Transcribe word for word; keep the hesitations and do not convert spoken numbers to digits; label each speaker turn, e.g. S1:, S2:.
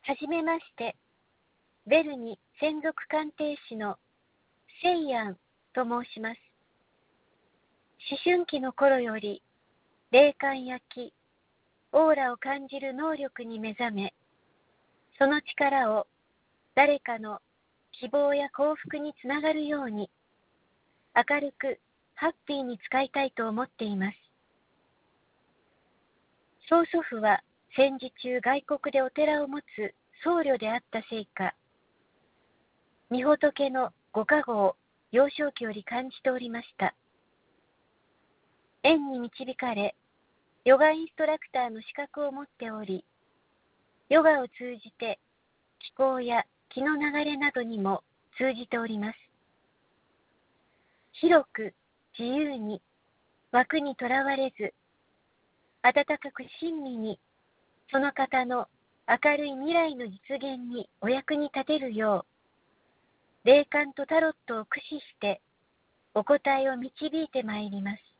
S1: はじめまして、ベルニ専属鑑定士のセイアンと申します。思春期の頃より、霊感や気、オーラを感じる能力に目覚め、その力を誰かの希望や幸福につながるように、明るくハッピーに使いたいと思っています。曽祖父は戦時中外国でお寺を持つ僧侶であったせいか、御仏のご加護を幼少期より感じておりました。縁に導かれ、ヨガインストラクターの資格を持っており、ヨガを通じて気候や気の流れなどにも通じております。広く自由に枠にとらわれず、温かく親身にその方の明るい未来の実現にお役に立てるよう、霊感とタロットを駆使してお答えを導いてまいります。